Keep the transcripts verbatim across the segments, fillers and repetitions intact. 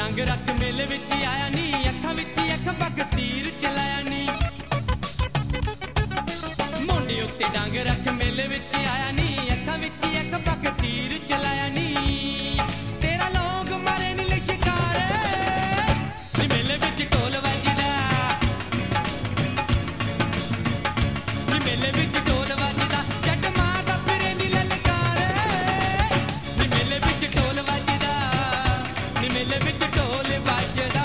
ਡੰਗ ਰੱਖ ਮੇਲੇ ਵਿੱਚ ਆਇਆ ਨੀ, ਅੱਖਾਂ ਵਿੱਚ ਅੱਖ ਪੱਕ ਤੀਰ ਚਲਾਇਆ ਨੀ। ਮੋਢੇ ਉੱਤੇ ਡੰਗ ਰੱਖ ਮੇਲੇ ਵਿੱਚ ਆਇਆ ਨੀ, ਅੱਖਾਂ ਵਿੱਚ ਅੱਖ ਪੱਕ ਤੀਰ ਚਲਾਇਆ ਨੀ। ਤੇਰਾ ਲੋਕ ਮਾਰੇ ਨੀ ਲਿਸ਼ਕਾਰੇ ਨੀ, ਮੇਲੇ ਵਿੱਚ ਢੋਲ ਵੱਜਦਾ ਨੀ, ਮੇਲੇ ਵਿੱਚ ਢੋਲ ਵੱਜਦਾ ਜੱਟ ਮਾਰਦਾ ਫਿਰੇ ਨੀ ਲਲਕਾਰੇ ਨੀ, ਮੇਲੇ ਵਿੱਚ ਢੋਲ ਵੱਜਦਾ ਨੀ, ਮੇਲੇ ਵਿੱਚ ਢੋਲ ਵੱਜਦਾ।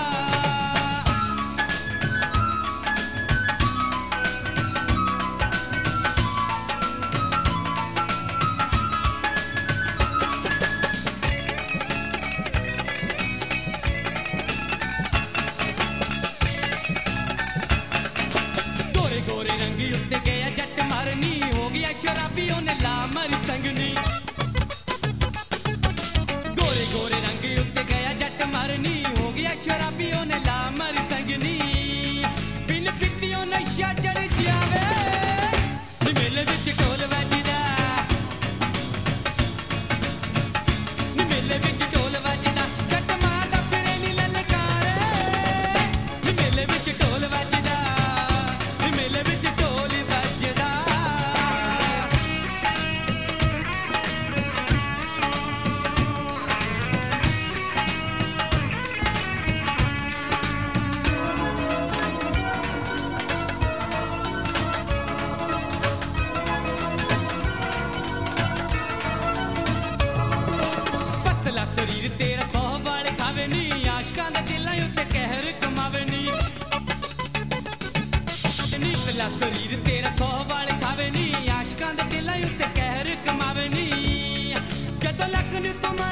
ਗੋਰੇ ਗੋਰੇ ਰੰਗੀ ਉੱਤੇ ਗਿਆ ਜੱਟ ਮਰਨੀ, ਹੋ ਗਿਆ ਸ਼ਰਾਬੀ ਉਹਨੇ ਲਾ ਮਰੀ ਸੰਗਨੀ। ਗੋਰੇ ਗੋਰੇ ਰੰਗੀ ਉੱਤੇ ਗਿਆ ਜੱਟ ਮਰਨੀ, ਹੋ ਗਿਆ ਸ਼ਰਾਬੀ ਉਹਨੇ ਲਾ ਮਰੀ ਸੰਗਨੀ। ਬਿਨ ਪੀਤੀਓ ਨਸ਼ਾ ਚੜ ਜਾਵੇ ਨੀ, ਮੇਲੇ ਵਿੱਚ ਢੋਲ ਵੱਜਦਾ ਨੀ, ਮੇਲੇ ਵਿੱਚ ਢੋਲ ਵੱਜਦਾ ਜੱਟ ਮਾਰਦਾ ਫਿਰੇ ਨੀ ਲਲਕਾਰੇ ਨੀ, ਮੇਲੇ ਵਿੱਚ ਢੋਲ ਵੱਜਦਾ ਨੀ, ਮੇਲੇ ਵਿੱਚ ਢੋਲ ਵੱਜਦਾ। ਪਤਲਾ ਸਰੀਰ ਤੇਰਾ ਸੌ ਵਾਲੇ ਖਾਵੇ ਨੀ, ਆਸ਼ਕਾਂ ਦੇ ਦਿਲਾਂ ਉੱਤੇ ਕਹਿਰ ਕਮਾਵੇ ਨੀ। ਪਤਲਾ ਸਰੀਰ ਤੇਰਾ ਸੌ ਵਾਲੇ ਖਾਵੇ ਨੀ, ਆਸ਼ਕਾਂ ਦੇ ਦਿਲਾਂ ਉੱਤੇ ਕਹਿਰ ਕਮਾਵੇ ਨੀ। ਜਦੋਂ ਲੱਕ ਨੂੰ ਤੂੰ